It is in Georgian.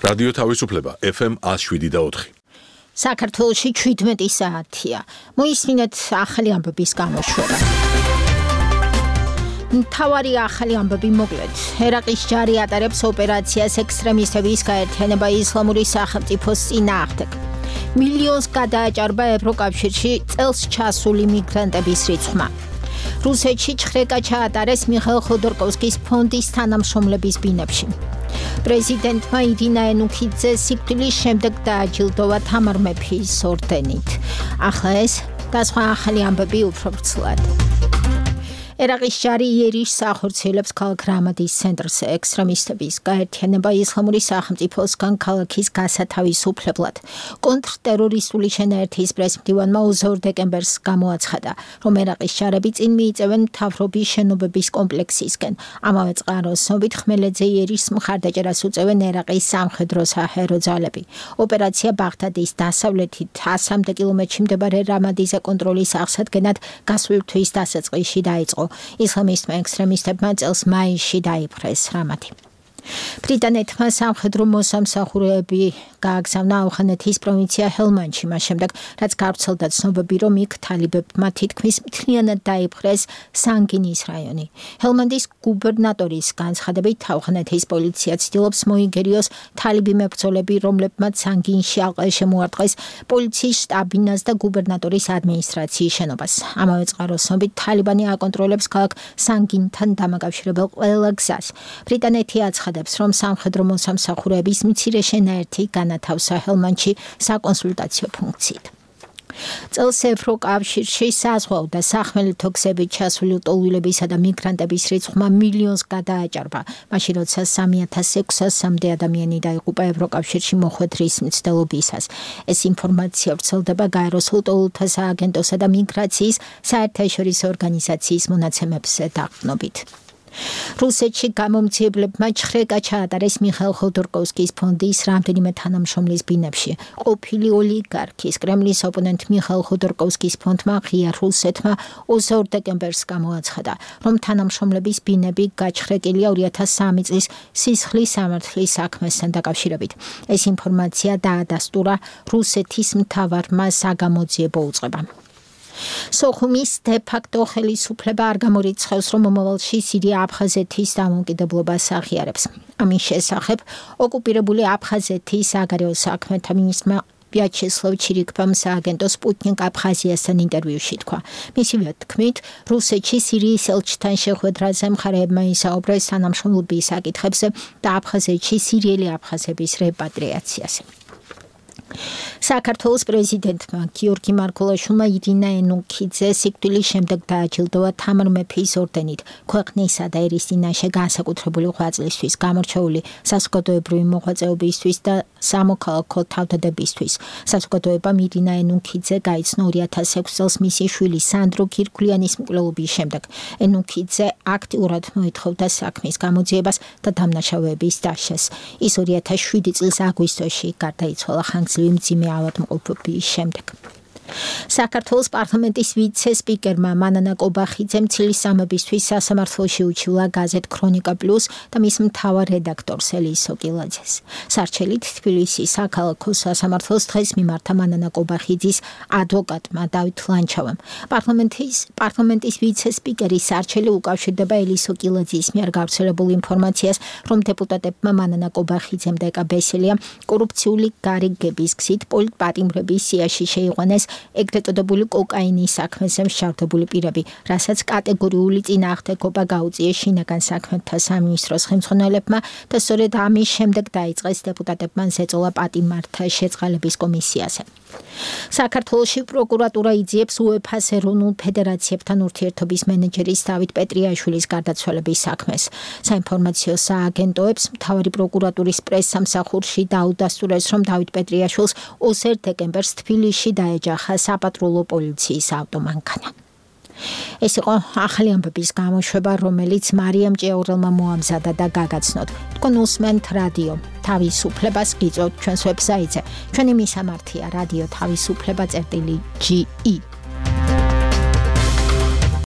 რადიო თავისუფლება FM 107.4. საქართველოში 17 საათია. მოისმინეთ ახალი ამბების გამოშვება. მთავარი ახალი ამბები მოკლედ. ერაყის ჯარი ატარებს ოპერაციას ექსტრემისტების გაერთიანება ისლამური სახელმწიფოს წინააღმდეგ. მილიონს გადააჭარბა ევროკავშირში წელს ჩასული მიგრანტების რიცხვმა. რუსეთში ჩხრეკა ჩაატარეს მიხეილ ხოდორკოვსკის ფონდის თანამშრომლების ბინებში. პრეზიდენტმა ირინა ენუქიძე სიკვდილის შემდეგ დააჯილდოვა თამარ მეფის ორდენით. ახლა ეს და სხვა ახალი ამბები უფრო ვრცლად. ერაყის ჯარი იერიშს ახორციელებს ქალაქ რამადის ცენტრს ექსტრემისტების გაერთიანება ისლამური სახელმწიფოსგან ქალაქის გასათავისუფლებლად. კონტრტერორისტული შენაერთის პრესმდივანმა 22 დეკემბერს გამოაცხადა, რომ ერაყის ჯარები წინ მიიწევენ მთავრობის შენობების კომპლექსისკენ. ამავე წყაროს ცნობით ხმელეთზე იერიშს მხარდაჭერას უწევენ ერაყის სამხედრო საჰაერო ძალები. ოპერაცია ბაღდადის დასავლეთით 100 კილომეტრში მდებარე რამადიზე კონტროლის აღსადგენად გასული თვის დასაწყისში დაიწყო. ისლამისტმა ექსტრემისტებმა წელს მაისში დაიპყრეს რამადი. ბრიტანეთმა სამხედრო მოსამსახურეები გააგზავნა ავღანეთის პროვინცია ჰელმანდში მას შემდეგ, რაც გავრცელდა ცნობები, რომ იქ თალიბებმა თითქმის მთლიანად დაიპყრეს სანგინის რაიონი. ჰელმანდის გუბერნატორის განცხადებით, ავღანეთის პოლიცია ცდილობს მოიგერიოს თალიბი მებრძოლები, რომლებმაც სანგინში ალყა შემოარტყეს პოლიციის შტაბ-ბინას და გუბერნატორის ადმინისტრაციის შენობას. ამავე წყაროს ცნობით, თალიბანი აკონტროლებს ქალაქ სანგინთან დამაკავშირებელ ყველა გზას. ბრიტანეთი აცხადებს, რომ სამხედრო მოსამსახურეების მცირე შენაერთი განათავსა ჰელმანდში საკონსულტაციო ფუნქციით. წელს ევროკავშირში საზღვაო და სახმელეთო გზებით ჩასული ლტოლვილებისა და მიგრანტების რიცხვმა მილიონს გადააჭარბა, მაშინ როცა 3600-მდე ადამიანი დაიღუპა ევროკავშირში მოხვედრის მცდელობისას. ეს ინფორმაცია ვრცელდება გაეროს ლტოლვილთა სააგენტოსა და მიგრაციის საერთაშორისო ორგანიზაციის მონაცემებზე დაყრდნობით. რუსეთში გამომძიებლებმა ჩხრეკა ჩაატარეს მიხეილ ხოდორკოვსკის ფონდის რამდენიმე თანამშრომლის ბინებში. ყოფილი ოლიგარქის კრემლის ოპონენტ მიხეილ ხოდორკოვსკის ფონდმა ღია რუსეთმა 22 დეკემბერს გამოაცხადა, რომ თანამშრომლების ბინები გაჩხრეკილია 2003 წლის სისხლის სამართლის საქმესთან დაკავშირებით. ეს ინფორმაცია დაადასტურა რუსეთის მთავარმა საგამოძიებო უწყებამ. სოხუმის დე-ფაქტო ხელისუფლება არ გამორიცხავს, რომ მომავალში სირია აფხაზეთის დამოუკიდებლობას აღიარებს. ამის შესახებ ოკუპირებული აფხაზეთის საგარეო საქმეთა მინისტრმა ვიაჩესლავ ჩირიქბამ სააგენტო სპუტნიკ აფხაზიასთან ინტერვიუში თქვა. მისივე თქმით, რუსეთში სირიის ელჩთან შეხვედრაზე მხარეებმა ისაუბრეს თანამშრომლობის საკითხებზე და აფხაზეთში სირიელი აფხაზების რეპატრიაციაზე. საქართველოს პრეზიდენტმა გიორგი მარგველაშვილმა ირინა ენუქიძე სიკვდილის შემდეგ დააჯილდოვა თამარ მეფის ორდენით ქვეყნისა და ერის წინაშე განსაკუთრებული ღვაწლისთვის, გამორჩეული საზოგადოებრივი მოღვაწეობისთვის და სამოქალაქო თავდადებისთვის. საზოგადოებამ ირინა ენუქიძე გაიცნო 2006 წელს მისი შვილი სანდრო გირგვლიანის მკვლელობის შემდეგ. ენუქიძე აქტიურად მოითხოვდა საქმის გამოძიებას და დამნაშავეების დაშლას. ის 2007 წლის აგვისტოში გარდაიცვალა ხანგრძლივი მძიმე ავადმყოფობის შემდეგ. საქართველოს პარლამენტის ვიცე-სპიკერმა მანანა კობახიძემ ცილისამებისთვის სასამართლოში უჩივლა გაზეთ ქრონიკა პლუს და მის მთავარ რედაქტორს ელისო კილაძეს. სარჩელით თბილისის საქალაქო სასამართლოს დღეს მიმართა მანანა კობახიძის ადვოკატმა დავით ლანჩავამ. პარლამენტის ვიცე-სპიკერის სარჩელი უკავშირდება ელისო კილაძის მიერ გავრცელებულ ინფორმაციას, რომ დეპუტატებმა მანანა კობახიძემ და ეკა ბესელიამ კორუფციული გარიგების გზით პოლიტპატიმრების სიაში შეიყვანეს ეგრეთ წოდებული კოკაინის საქმეზე მსჯავრდებული პირები, რასაც კატეგორიული წინააღმდეგობა გაუწიეს შინაგან საქმეთა სამინისტროს ხელმძღვანელებმა და სწორედ ამის შემდეგ დაიწყეს დეპუტატებმა ზეწოლა პატიმართა შეწყალების კომისიაზე. საქართველოში პროკურატურა იძიებს უეფა-ს ეროვნულ ფედერაციებთან ურთიერთობის მენეჯერის დავით პეტრიაშვილის გარდაცვალების საქმეს. საინფორმაციო სააგენტოებს მთავარი პროკურატურის პრესსამსახურში დაუდასტურეს, რომ დავით პეტრიაშვილს 21 დეკემბერს თბილისში დაეჯახა საპატრულო პოლიციის ავტომანქანა. ეს იყო ახალი ამბების გამოშვება, რომელიც მარიამ ჭიაურელმა მოამზადა და გაგაცნოთ. თქვენ უსმენთ რადიო თავისუფლებას, გიწევთ ჩვენს ვებსაიტზე. ჩვენი მისამართია რადიო თავისუფლება.ge